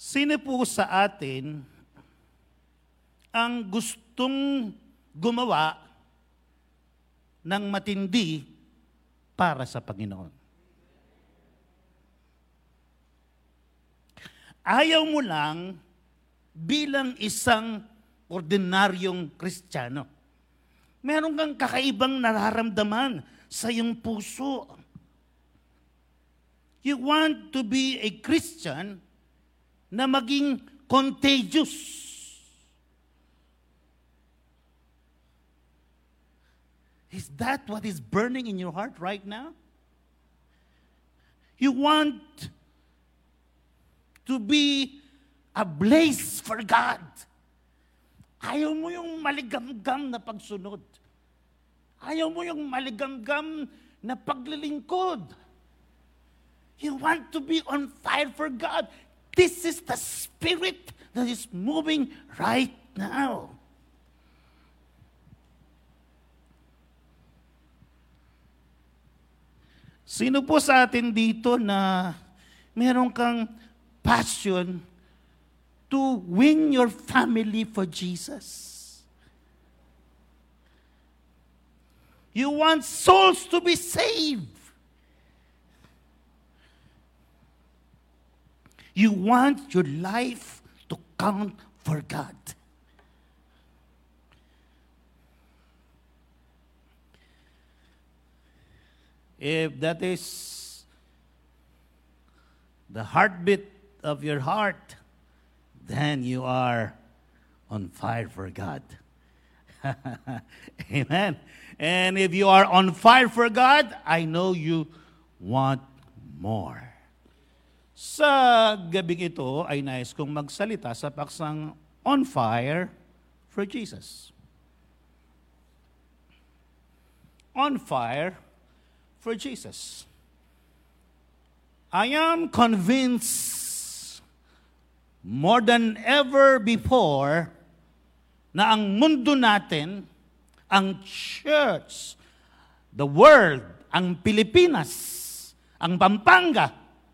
Sino po sa atin ang gustong gumawa ng matindi para sa Panginoon? Ayaw mo lang bilang isang ordinaryong Kristiyano. Meron kang kakaibang nararamdaman sa iyong puso. You want to be a Christian na maging contagious. Is that what is burning in your heart right now? You want to be a blaze for God. Ayaw mo yung maligamgam na pagsunod. Ayaw mo yung maligamgam na paglilingkod. You want to be on fire for God. This is the spirit that is moving right now. Sino po sa atin dito na meron kang passion to win your family for Jesus? You want souls to be saved. You want your life to count for God. If that is the heartbeat of your heart, then you are on fire for God. Amen. And if you are on fire for God, I know you want more. Sa gabing ito ay nais kong magsalita sa paksang on fire for Jesus. On fire for Jesus. I am convinced more than ever before na ang mundo natin, ang church, the world, ang Pilipinas, ang Pampanga,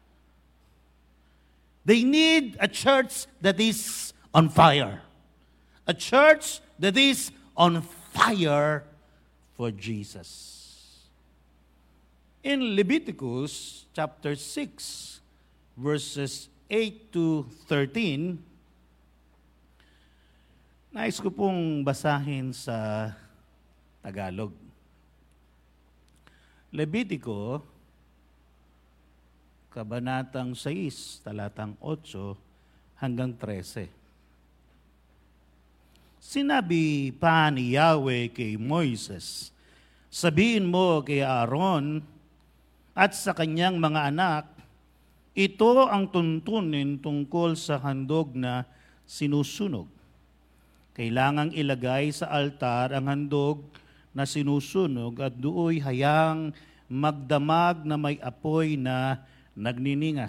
they need a church that is on fire. A church that is on fire for Jesus. In Leviticus chapter 6, verses 8 to 13, nais ko pong basahin sa Tagalog. Levitico, kabanatang 6, talatang 8 hanggang 13. Sinabi pa ni Yahweh kay Moises, sabihin mo kay Aaron at sa kanyang mga anak, ito ang tuntunin tungkol sa handog na sinusunog. Kailangang ilagay sa altar ang handog na sinusunog at dooy hayang magdamag na may apoy na nagniningas.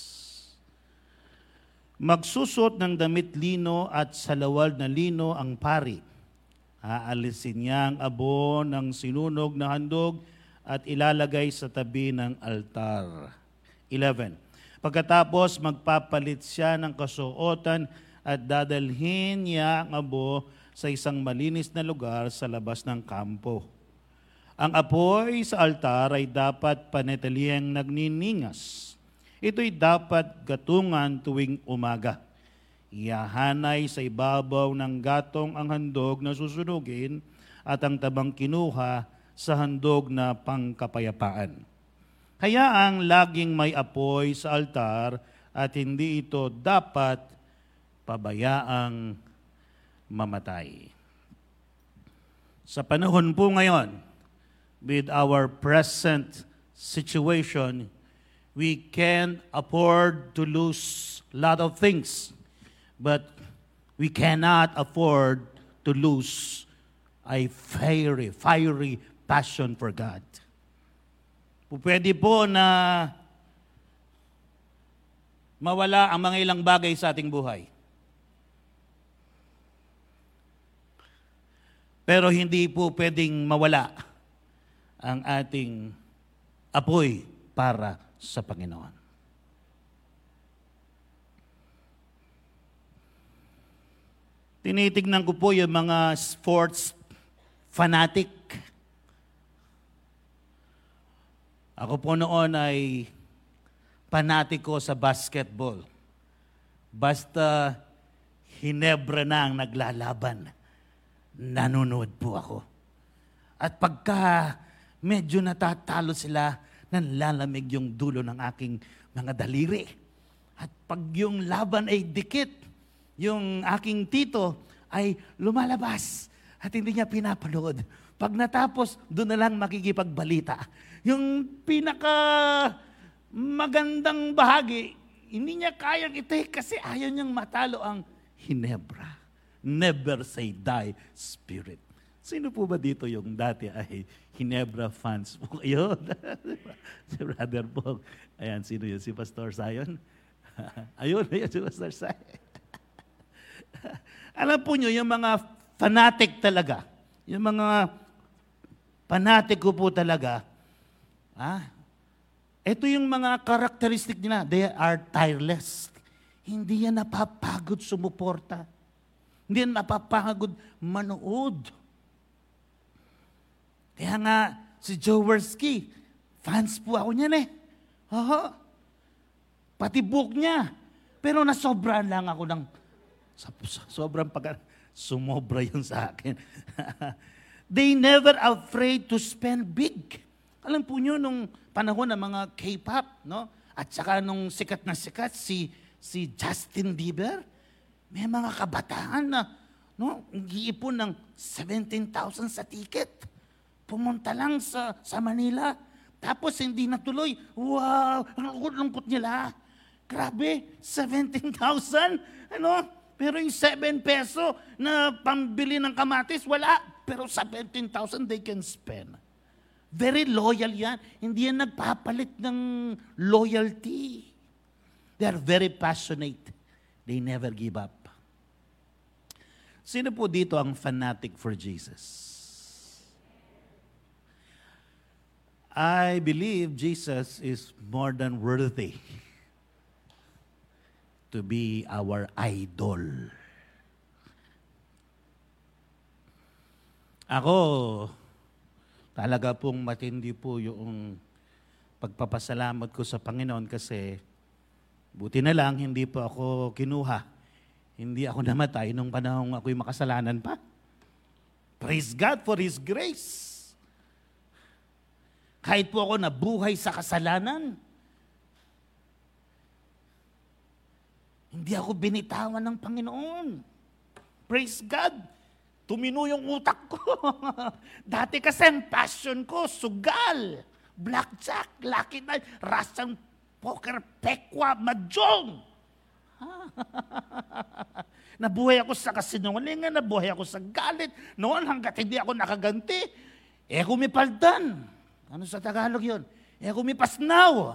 Magsusot ng damit lino at salawal na lino ang pari. Aalisin niya ang abo ng sinunog na handog at ilalagay sa tabi ng altar. 11. Pagkatapos magpapalit siya ng kasuotan at dadalhin niya ang abo sa isang malinis na lugar sa labas ng kampo. Ang apoy sa altar ay dapat panatiliang nagniningas. Ito'y dapat gatungan tuwing umaga. Iyahanay sa ibabaw ng gatong ang handog na susunugin at ang tabang kinuha sa handog na pangkapayapaan. Kaya ang laging may apoy sa altar at hindi ito dapat pabayaang mamatay. Sa panahon po ngayon, with our present situation, we can't afford to lose a lot of things, but we cannot afford to lose a fiery passion for God. Pwede po na mawala ang mga ilang bagay sa ating buhay. Pero hindi po pwedeng mawala ang ating apoy para sa Panginoon. Tinitignan ko po yung mga sports fanatic. Ako po noon ay panatiko sa basketball. Basta Hinebra na ang naglalaban, nanonood po ako. At pagka medyo natatalo sila, nanlalamig yung dulo ng aking mga daliri. At pag yung laban ay dikit, yung aking tito ay lumalabas at hindi niya pinapanood. Pag natapos, doon na lang makikipagbalita. Yung pinaka magandang bahagi, hindi niya kayang i-take kasi ayaw niyang matalo ang Hinebra. Never say die spirit. Sino po ba dito yung dati ay Hinebra fans po kayo? Si Brother Paul. Ayan, sino yun? Si Pastor Zion? Ayun, si Pastor Zion. Alam po nyo, yung mga fanatic talaga, yung mga fanatic ko po talaga, ito yung mga characteristic nila. They are tireless. Hindi yan napapagod sumuporta. Hindi yan napapagod manood. Kaya nga, si Jaworski, fans po ako niyan eh. Oo. Pati book niya. Pero nasobrahan lang ako ng, sobrang sumobra yun sa akin. They never afraid to spend big. Alam po nyo, nung panahon ng mga K-pop, no? At saka nung sikat na sikat, si Justin Bieber, may mga kabataan na nag-iipon ng 17,000 sa ticket. Pumunta lang sa Manila. Tapos hindi natuloy. Wow! Ang lungkot nila. Grabe, 17,000? Pero yung 7 peso na pambili ng kamatis, wala. Pero 17,000 they can spend. Very loyal yan. Hindi yan nagpapalit ng loyalty. They are very passionate. They never give up. Sino po dito ang fanatic for Jesus? I believe Jesus is more than worthy to be our idol. Ako, talaga pong matindi po yung pagpapasalamat ko sa Panginoon kasi buti na lang, hindi po ako kinuha. Hindi ako namatay nung panahon ako'y makasalanan pa. Praise God for His grace. Kahit po ako nabuhay sa kasalanan, hindi ako binitawan ng Panginoon. Praise God. Tumino yung utak ko. Dati kasi ang passion ko, sugal, blackjack, lucky night, Russian poker, pekwa, mahjong. Nabuhay ako sa kasinungalingan, nabuhay ako sa galit. Noon hanggat hindi ako nakaganti, kumipaldan. Ano sa Tagalog yun? Kumipasnaw.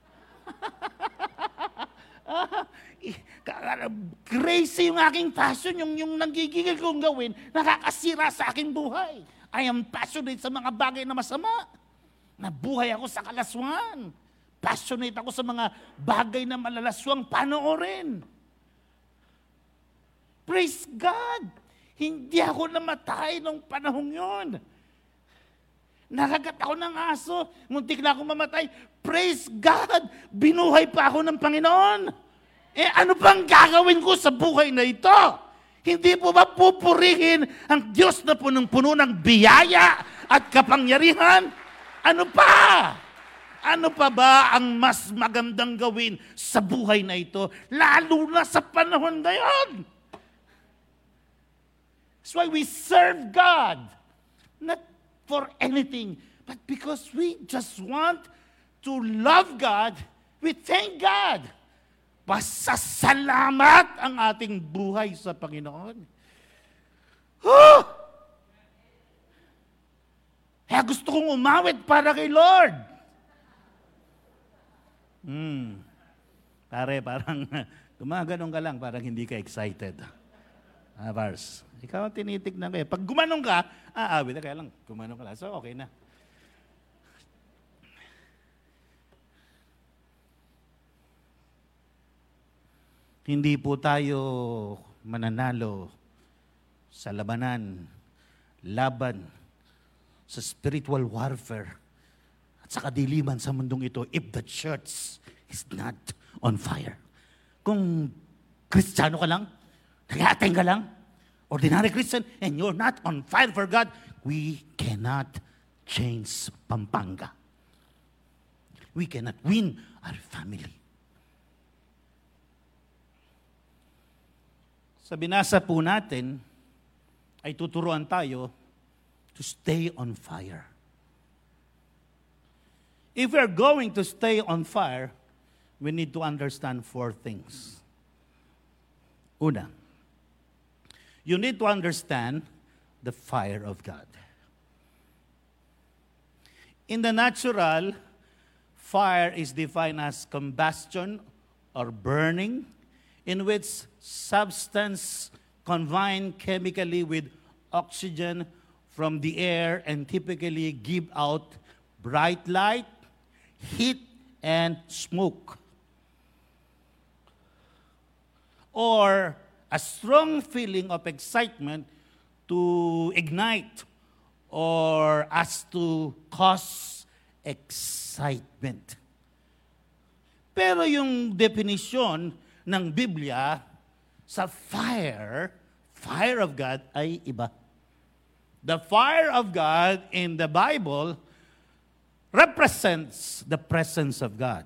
Crazy yung aking passion, yung nagigigil kong gawin, nakakasira sa aking buhay. I am passionate sa mga bagay na masama. Nabuhay ako sa kalaswaan. Passionate ako sa mga bagay na malalaswang panoorin. Praise God! Hindi ako namatay nung panahong yun. Nakagat ako ng aso, muntik na ako mamatay. Praise God! Binuhay pa ako ng Panginoon. Ano pang gagawin ko sa buhay na ito? Hindi po ba pupurihin ang Diyos na punong-puno ng biyaya at kapangyarihan? Ano pa? Ano pa ba ang mas magandang gawin sa buhay na ito? Lalo na sa panahon ngayon. That's why we serve God. Not for anything, but because we just want to love God, we thank God. Pasasalamat ang ating buhay sa Panginoon. Kaya gusto kong umawit para kay Lord. Pare, parang gumaganon ka lang, parang hindi ka excited. Vars, ikaw ang tinitignan ko. Pag gumanong ka, aawit na, kaya lang, gumanong ka lang. So, okay na. Hindi po tayo mananalo sa labanan, laban, sa spiritual warfare, at sa kadiliman sa mundong ito, if the church is not on fire. Kung Kristiyano ka lang, nag-attend ka lang, ordinary Christian, and you're not on fire for God, we cannot change Pampanga. We cannot win our family. Sa binasa po natin, ay tuturuan tayo to stay on fire. If we're going to stay on fire, we need to understand 4 things. Una, you need to understand the fire of God. In the natural, fire is defined as combustion or burning, in which substance combined chemically with oxygen from the air and typically give out bright light, heat, and smoke. Or a strong feeling of excitement to ignite or as to cause excitement. Pero yung definition ng Biblia sa fire of God ay iba. The fire of God in the Bible represents the presence of God.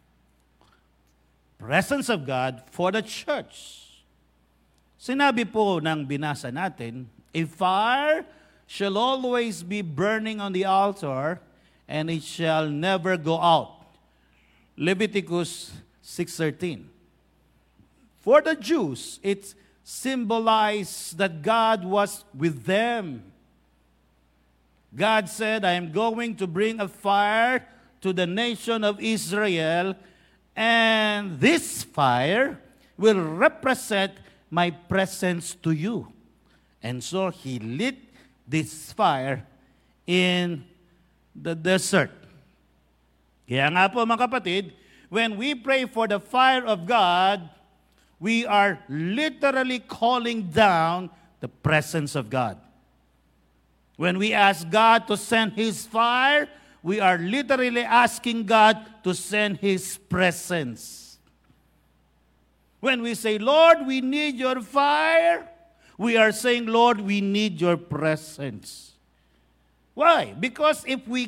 Presence of God for the church. Sinabi po ng binasa natin, a fire shall always be burning on the altar, and it shall never go out. Leviticus 6:13. For the Jews, it symbolized that God was with them. God said, I am going to bring a fire to the nation of Israel, and this fire will represent my presence to you. And so he lit this fire in the desert. Kaya nga po mga kapatid, when we pray for the fire of God, we are literally calling down the presence of God. When we ask God to send His fire, we are literally asking God to send His presence. When we say, Lord, we need your fire, we are saying, Lord, we need your presence. Why? Because if we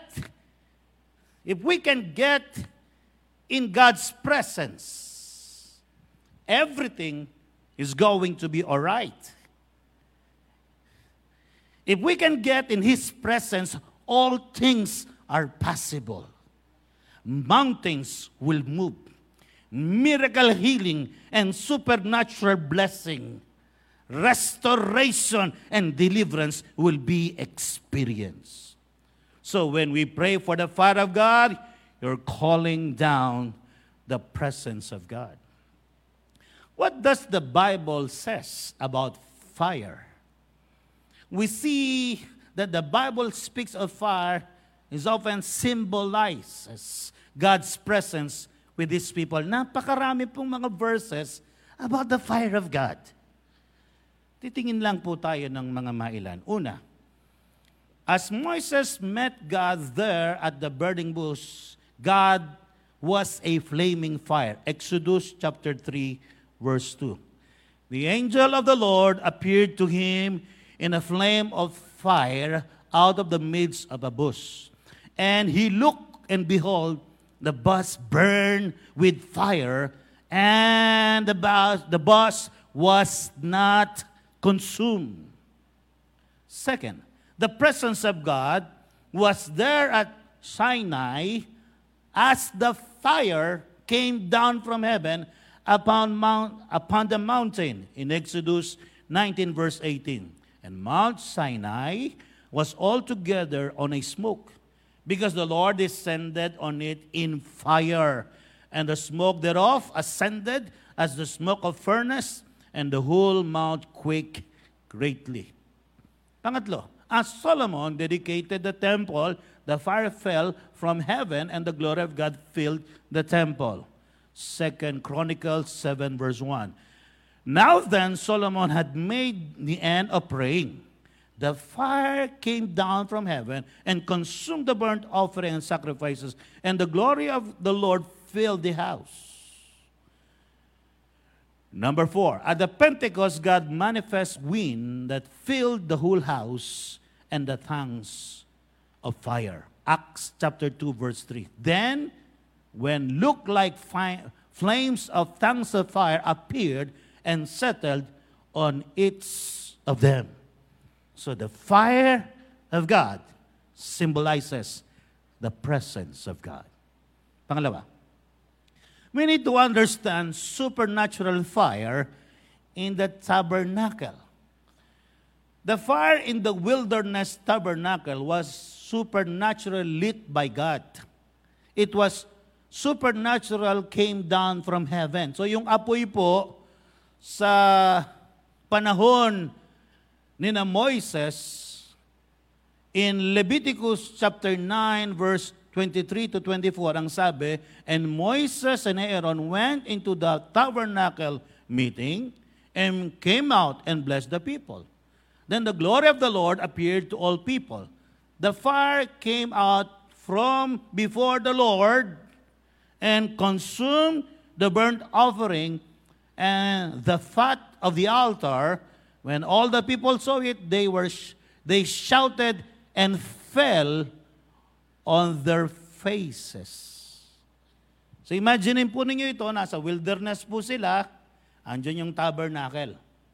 can get in God's presence, everything is going to be all right. If we can get in His presence, all things are possible. Mountains will move. Miracle healing and supernatural blessing, restoration and deliverance will be experienced. So when we pray for the fire of God, you're calling down the presence of God. What does the Bible says about fire? We see that the Bible speaks of fire is often symbolized as God's presence with His people. Napakarami pong mga verses about the fire of God. Titingin lang po tayo ng mga mailan. Una, as Moses met God there at the burning bush, God was a flaming fire. Exodus chapter 3, verse 2. The angel of the Lord appeared to him in a flame of fire out of the midst of a bush. And he looked, and behold, the bush burned with fire, and the bush was not consumed. Second, the presence of God was there at Sinai as the fire came down from heaven upon the mountain in Exodus 19, verse 18. And Mount Sinai was altogether on a smoke, because the Lord descended on it in fire, and the smoke thereof ascended as the smoke of furnace, and the whole mount quaked greatly. Pangatlo, as Solomon dedicated the temple, the fire fell from heaven, and the glory of God filled the temple. 2 Chronicles 7, verse 1. Now then, Solomon had made the end of praying. The fire came down from heaven and consumed the burnt offering and sacrifices, and the glory of the Lord filled the house. Number 4, at the Pentecost, God manifests wind that filled the whole house and the tongues of fire. Acts chapter 2, verse 3. Then, when looked like flames of tongues of fire appeared and settled on each of them. So the fire of God symbolizes the presence of God. Pangalawa, we need to understand supernatural fire in the tabernacle. The fire in the wilderness tabernacle was supernaturally lit by God. It was supernatural, came down from heaven. So yung apoy po sa panahon ni na Moises, in Leviticus chapter 9 verse 23 to 24, ang sabi, and Moses and Aaron went into the tabernacle meeting and came out and blessed the people. Then the glory of the Lord appeared to all people. The fire came out from before the Lord and consumed the burnt offering and the fat of the altar. When all the people saw it, they shouted and fell on their faces. So imagine po ninyo ito, nasa wilderness po sila, andyan yung tabernacle.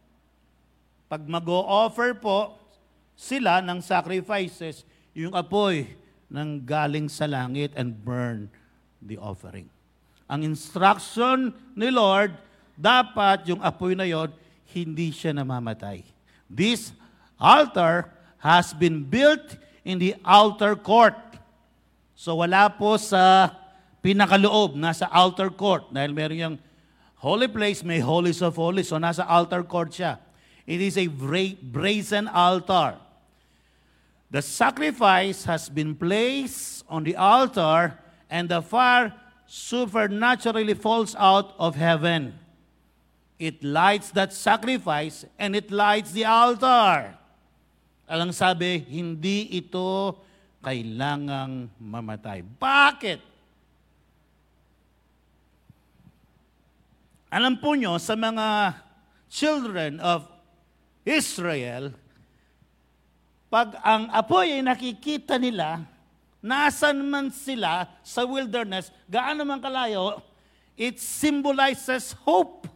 Pag mag-o-offer po sila ng sacrifices, yung apoy nang galing sa langit and burn the offering. Ang instruction ni Lord, dapat yung apoy na yon, hindi siya namamatay. This altar has been built in the outer court. So wala po sa pinakaloob, nasa outer court. Dahil meron yung holy place, may holies of holies. So nasa outer court siya. It is a brazen altar. The sacrifice has been placed on the altar and the fire supernaturally falls out of heaven. It lights that sacrifice and it lights the altar. Alang sabi, hindi ito kailangang mamatay. Bakit? Alam po nyo, sa mga children of Israel, pag ang apoy ay nakikita nila, nasan man sila sa wilderness, gaano man kalayo, it symbolizes hope.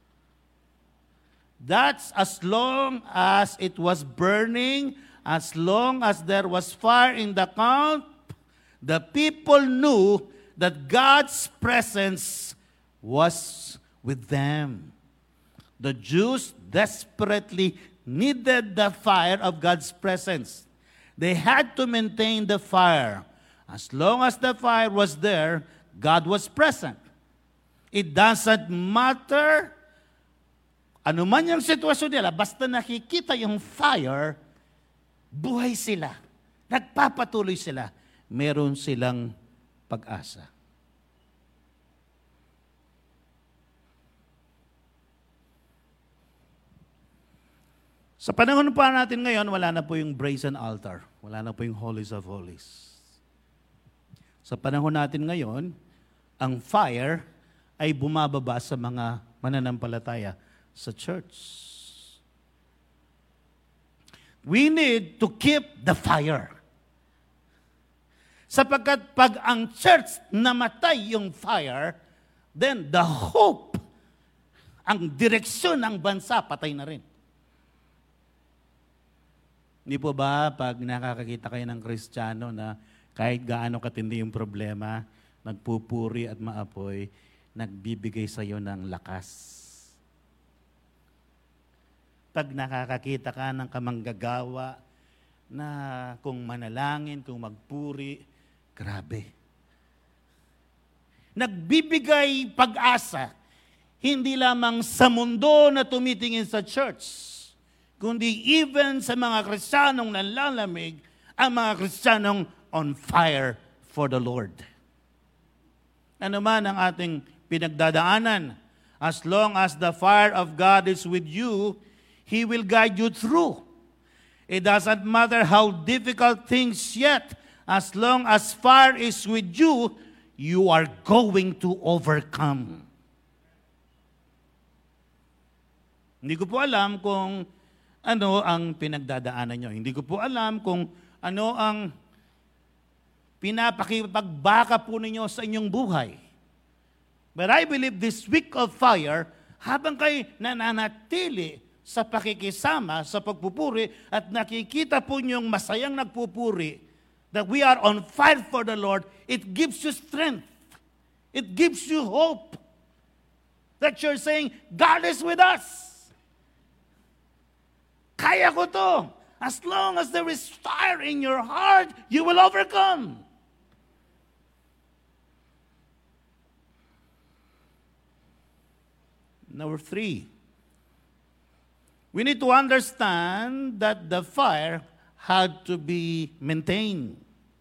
That's as long as it was burning, as long as there was fire in the camp, the people knew that God's presence was with them. The Jews desperately needed the fire of God's presence. They had to maintain the fire. As long as the fire was there, God was present. It doesn't matter ano man yung sitwasyon nila, basta nakikita yung fire, buhay sila. Nagpapatuloy sila. Meron silang pag-asa. Sa panahon pa natin ngayon, wala na po yung brazen altar. Wala na po yung holies of holies. Sa panahon natin ngayon, ang fire ay bumababa sa mga mananampalataya sa church. We need to keep the fire. Sapagkat pag ang church namatay yung fire, then the hope, ang direksyon ng bansa, patay na rin. Hindi po ba pag nakakakita kayo ng Kristiyano na kahit gaano katindi yung problema, nagpupuri at maapoy, nagbibigay sa iyo ng lakas. Pag nakakakita ka ng kamanggagawa na kung manalangin, kung magpuri, grabe. Nagbibigay pag-asa, hindi lamang sa mundo na tumitingin sa church, kundi even sa mga Kristiyanong nanlalamig, ang mga Kristiyanong on fire for the Lord. Ano man ang ating pinagdadaanan, As long as the fire of God is with you, He will guide you through. It doesn't matter how difficult things yet. As long as fire is with you, you are going to overcome. Hindi ko po alam kung ano ang pinagdadaanan nyo. Hindi ko po alam kung ano ang pinapakipagbaka po ninyo sa inyong buhay. But I believe this week of fire, habang kayo nananatili sa pakikisama, sa pagpupuri, at nakikita po niyong masayang nagpupuri, that we are on fire for the Lord, it gives you strength. It gives you hope. That you're saying, God is with us. Kaya ko to. As long as there is fire in your heart, you will overcome. Number 3, we need to understand that the fire had to be maintained.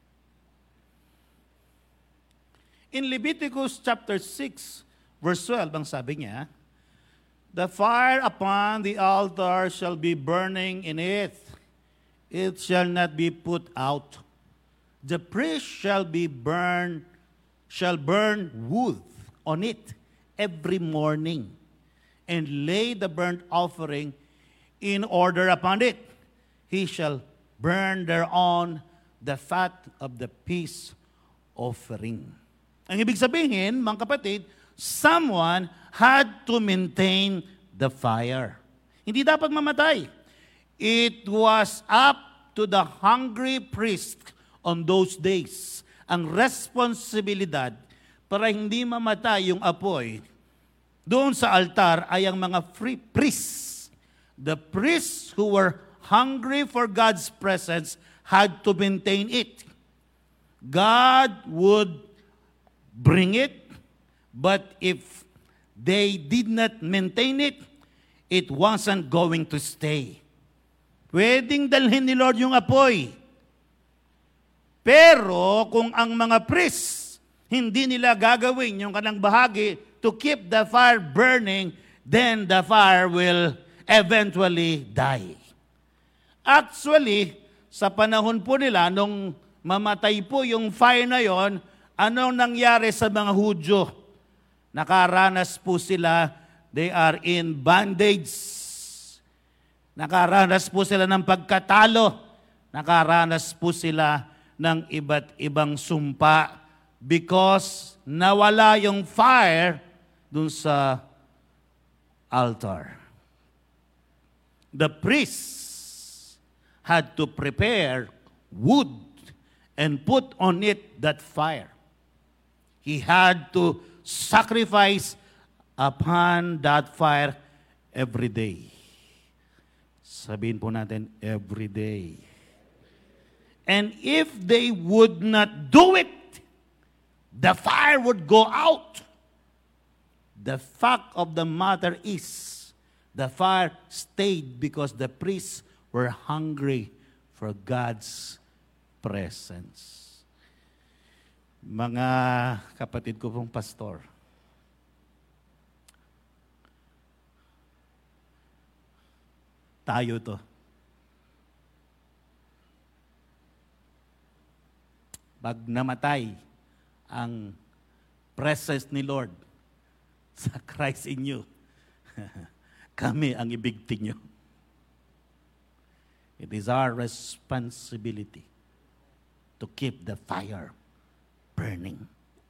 In Leviticus chapter 6, verse 12, ang sabi niya, the fire upon the altar shall be burning in it. It shall not be put out. The priest shall burn wood on it every morning, and lay the burnt offering in order upon it. He shall burn thereon the fat of the peace offering. Ang ibig sabihin, mga kapatid, someone had to maintain the fire. Hindi dapat mamatay. It was up to the hungry priest on those days. Ang responsibilidad para hindi mamatay yung apoy doon sa altar ay ang mga priests. The priests who were hungry for God's presence had to maintain it. God would bring it, but if they did not maintain it, it wasn't going to stay. Pwedeng dalhin ni Lord yung apoy. Pero kung ang mga priests hindi nila gagawin yung kanang bahagi to keep the fire burning, then the fire will eventually die. Actually, sa panahon po nila, nung mamatay po yung fire na yon, anong nangyari sa mga Hudyo? Nakaranas po sila, they are in bondage. Nakaranas po sila ng pagkatalo. Nakaranas po sila ng iba't ibang sumpa because nawala yung fire dun sa altar. The priests had to prepare wood and put on it that fire. He had to sacrifice upon that fire every day. Sabihin po natin, every day. And if they would not do it, the fire would go out. The fact of the matter is, the fire stayed because the priests were hungry for God's presence. Mga kapatid ko pong pastor, tayo to. Pag namatay ang presence ni Lord sa Christ in you, kami ang ibigti nyo. It is our responsibility to keep the fire burning.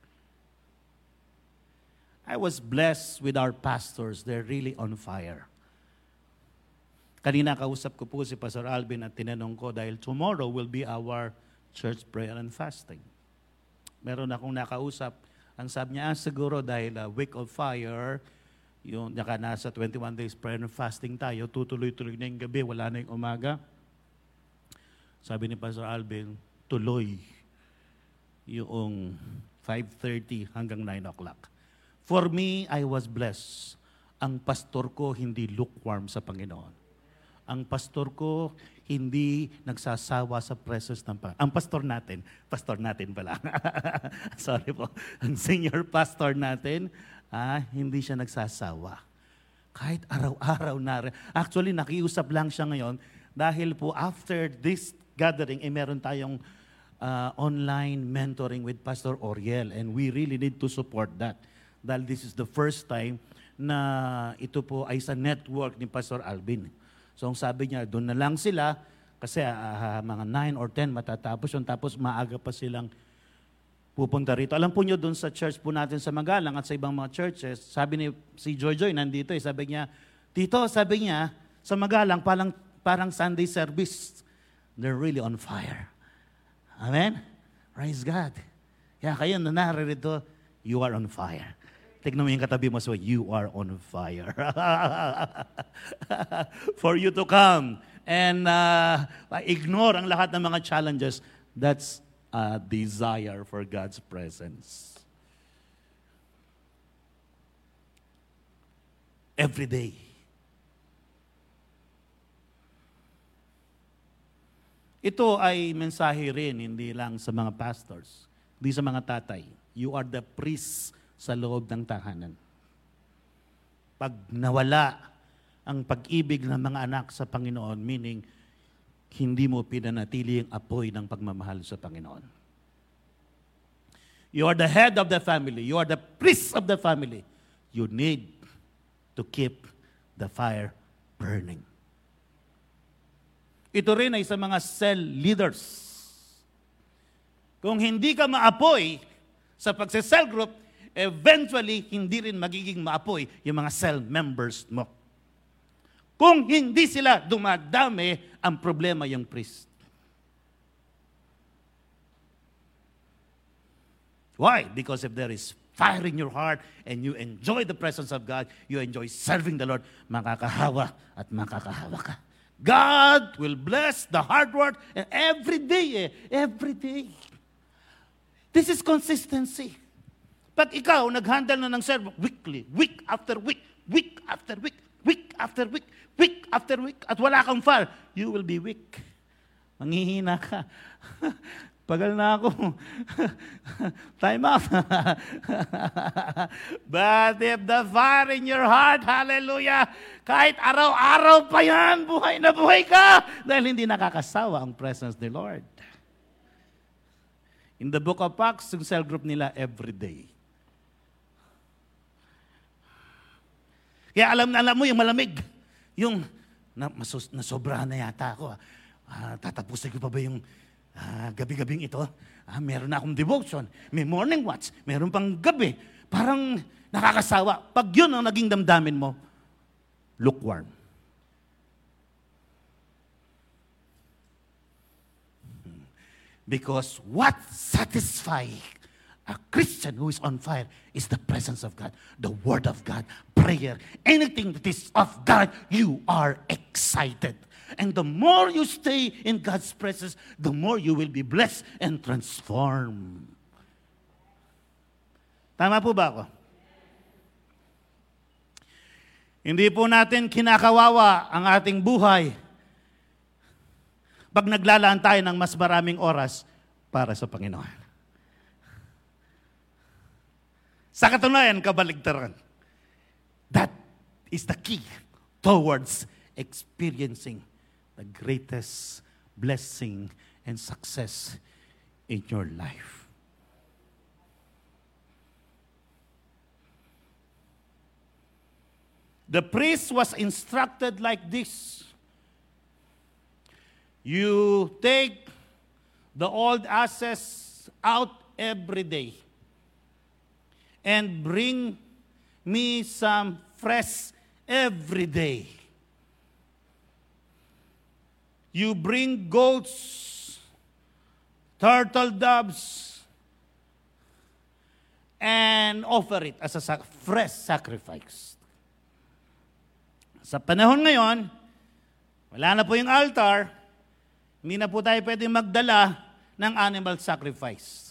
I was blessed with our pastors. They're really on fire. Kanina kausap ko po si Pastor Alvin at tinanong ko dahil tomorrow will be our church prayer and fasting. Meron akong nakausap. Ang sabi niya, siguro dahil week of fire, yung nasa 21 days prayer and fasting tayo, tutuloy-tuloy na yung gabi, wala na yung umaga. Sabi ni Pastor Alvin, tuloy yung 5:30 hanggang 9 o'clock. For me, I was blessed. Ang pastor ko hindi lukewarm sa Panginoon. Ang pastor ko hindi nagsasawa sa presence ng Panginoon. Ang pastor natin pala. Sorry po. Ang senior pastor natin, Hindi siya nagsasawa. Kahit araw-araw na. Actually, nakiusap lang siya ngayon dahil po after this gathering, meron tayong online mentoring with Pastor Oriel, and we really need to support that. Dahil this is the first time na ito po ay sa network ni Pastor Alvin. So ang sabi niya, doon na lang sila kasi mga 9 or 10 matatapos yun, tapos maaga pa silang pupunta rito. Alam po nyo, doon sa church po natin sa Magalang at sa ibang mga churches, sabi ni si Joy nandito, sabi niya, Tito, sabi niya, sa Magalang parang Sunday service. They're really on fire. Amen? Praise God. Kaya kayo na naririto, you are on fire. Tignan mo yung katabi mo, so you are on fire. For you to come and ignore ang lahat ng mga challenges, that's a desire for God's presence. Every day. Ito ay mensahe rin, hindi lang sa mga pastors, hindi sa mga tatay. You are the priest sa loob ng tahanan. Pag nawala ang pag-ibig ng mga anak sa Panginoon, meaning, hindi mo pinanatili ang apoy ng pagmamahal sa Panginoon. You are the head of the family. You are the priest of the family. You need to keep the fire burning. Ito rin ay sa mga cell leaders. Kung hindi ka maapoy sa pagse-cell group, eventually, hindi rin magiging maapoy yung mga cell members mo. Kung hindi sila dumadami, ang problema yung priest. Why? Because if there is fire in your heart and you enjoy the presence of God, you enjoy serving the Lord, makakahawa at makakahawa ka. God will bless the hard work every day. Every day. This is consistency. Pag ikaw nag-handle na ng servo weekly, week after week, week after week, week after week, week after week, at wala kang fire, you will be weak. Manghihina ka. Pagal na ako. Time out. But if the fire in your heart, hallelujah, kahit araw-araw pa yan, buhay na buhay ka, dahil hindi nakakasawa ang presence ni Lord. In the book of Acts, yung cell group nila every day. Kaya alam mo yung malamig. Yung, nasobrahan na yata ako. Tatapusin ko pa ba yung gabi-gabing ito? Meron na akong devotion. May morning watch. Meron pang gabi. Parang nakakasawa. Pag yun ang naging damdamin mo, lukewarm. Because what satisfies a Christian who is on fire is the presence of God, the Word of God, prayer. Anything that is of God, you are excited. And the more you stay in God's presence, the more you will be blessed and transformed. Tama po ba ako? Hindi po natin kinakawawa ang ating buhay pag naglalaan tayo ng mas maraming oras para sa Panginoon. Sa katunayan, kabaligtaran. That is the key towards experiencing the greatest blessing and success in your life. The priest was instructed like this. You take the old ashes out every day and bring me some fresh every day. You bring goats, turtle doves, and offer it as a fresh sacrifice. Sa panahon ngayon, wala na po yung altar, hindi na po tayo pwedeng magdala ng animal sacrifice.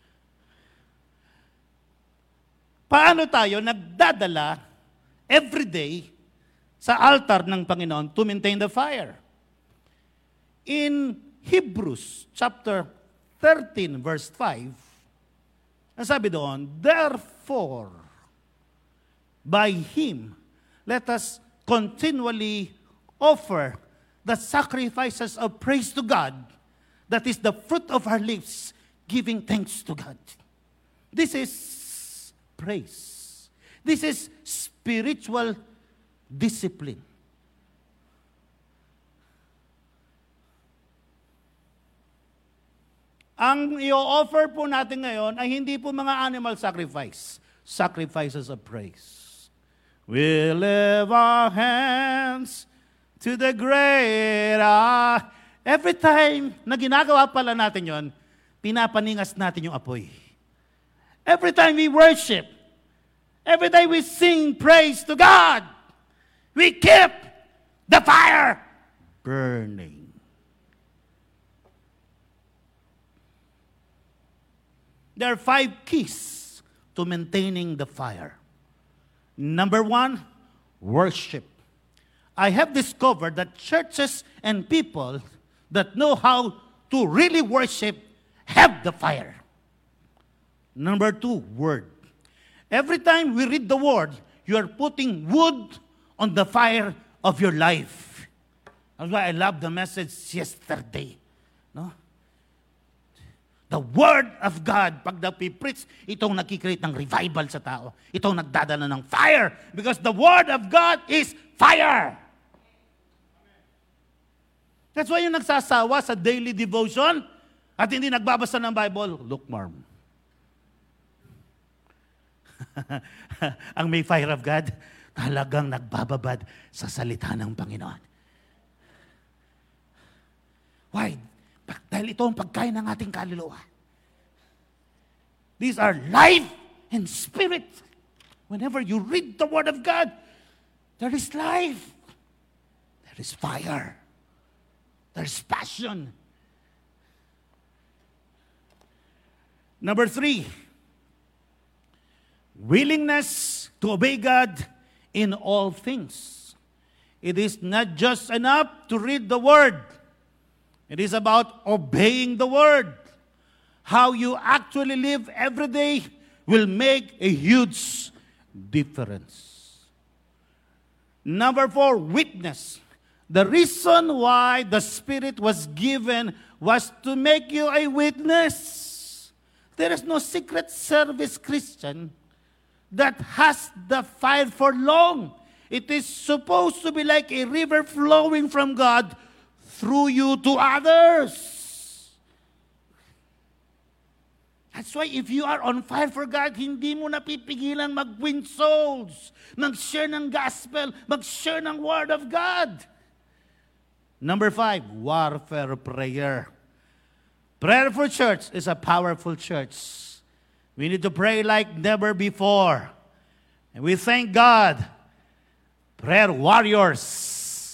Paano tayo nagdadala every day sa altar ng Panginoon to maintain the fire? In Hebrews chapter 13 verse 5, ang sabi doon, therefore, by Him, let us continually offer the sacrifices of praise to God, that is the fruit of our lips, giving thanks to God. This is praise. This is spiritual discipline. Ang i-offer po natin ngayon ay hindi po mga animal sacrifice, sacrifices of praise. We lift our hands to the great. Every time na ginagawa pala natin yon, pinapaningas natin yung apoy. Every time we worship, every time we sing praise to God, we keep the fire burning. There are 5 keys to maintaining the fire. Number 1, worship. I have discovered that churches and people that know how to really worship have the fire. Number 2, word. Every time we read the word, you are putting wood on the fire of your life. That's why I love the message yesterday. No? The Word of God, pag napipreach, itong nakikreate ng revival sa tao. Itong nagdadala ng fire. Because the Word of God is fire. That's why yung nagsasawa sa daily devotion at hindi nagbabasa ng Bible, lukewarm. Ang may fire of God, talagang nagbababad sa salita ng Panginoon. Why? Dahil ito ang pagkain ng ating kaluluwa. These are life and spirit. Whenever you read the Word of God, there is life. There is fire. There is passion. Number 3, willingness to obey God in all things. It is not just enough to read the Word. It is about obeying the Word. How you actually live every day will make a huge difference. Number 4, witness. The reason why the Spirit was given was to make you a witness. There is no secret service Christian that has the fire for long. It is supposed to be like a river flowing from God through you to others. That's why if you are on fire for God, hindi mo napipigilan mag-win souls, mag-share ng gospel, mag-share ng Word of God. Number 5, warfare prayer. Prayer for church is a powerful church. We need to pray like never before. And we thank God. Prayer warriors.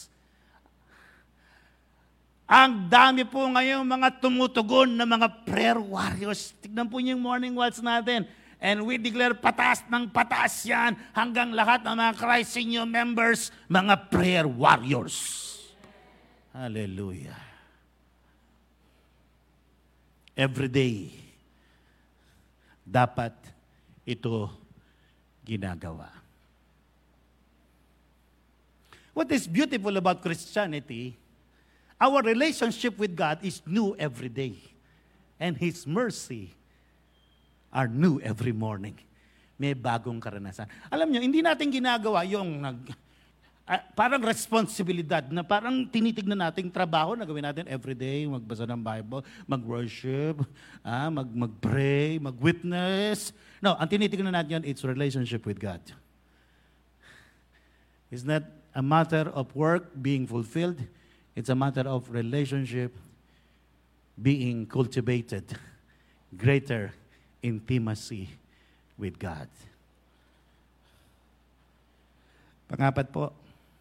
Ang dami po ngayong mga tumutugon na mga prayer warriors. Tignan po yung morning watch natin. And we declare pataas ng pataas yan hanggang lahat ng mga Christ Senior members, mga prayer warriors. Hallelujah. Every day, dapat ito ginagawa. What is beautiful about Christianity, our relationship with God is new every day. And His mercy are new every morning. May bagong karanasan. Alam nyo, hindi natin ginagawa yung parang responsibilidad na parang tinitignan nating trabaho na gawin natin every day, magbasa ng Bible, mag-worship, mag-pray, mag-witness. No, ang tinitignan natin yan, it's relationship with God. It's not a matter of work being fulfilled. It's a matter of relationship being cultivated. Greater intimacy with God. Pangapat po,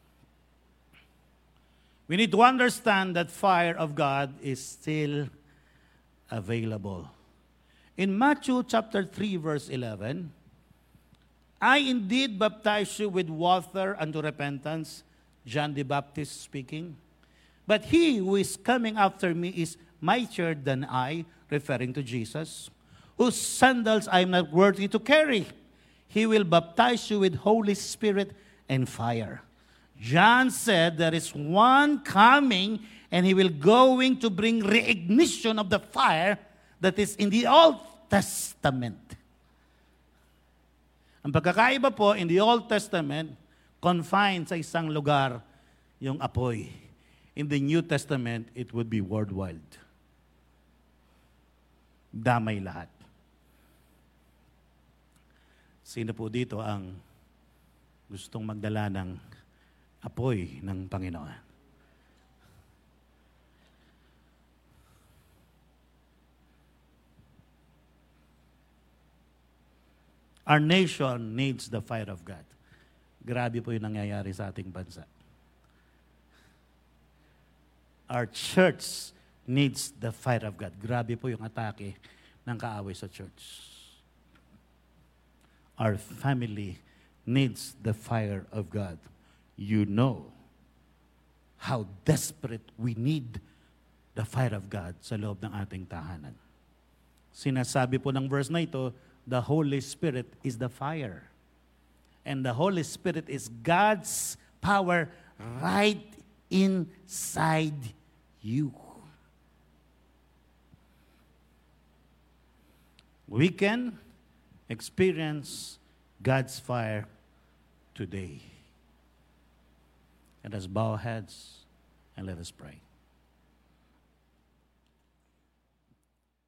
we need to understand that fire of God is still available. In Matthew chapter 3, verse 11, I indeed baptize you with water unto repentance, John the Baptist speaking. But he who is coming after me is mightier than I, referring to Jesus, whose sandals I am not worthy to carry. He will baptize you with Holy Spirit and fire. John said there is one coming and he will going to bring reignition of the fire that is in the Old Testament. Ang pagkakaiba po, in the Old Testament, confined sa isang lugar yung apoy. In the New Testament, it would be worldwide. Damay lahat. Sino po dito ang gustong magdala ng apoy ng Panginoon? Our nation needs the fire of God. Grabe po yung nangyayari sa ating bansa. Our church needs the fire of God. Grabe po yung atake ng kaaway sa church. Our family needs the fire of God. You know how desperate we need the fire of God sa loob ng ating tahanan. Sinasabi po ng verse na ito, the Holy Spirit is the fire. And the Holy Spirit is God's power right inside you. We can experience God's fire today. Let us bow our heads and let us pray.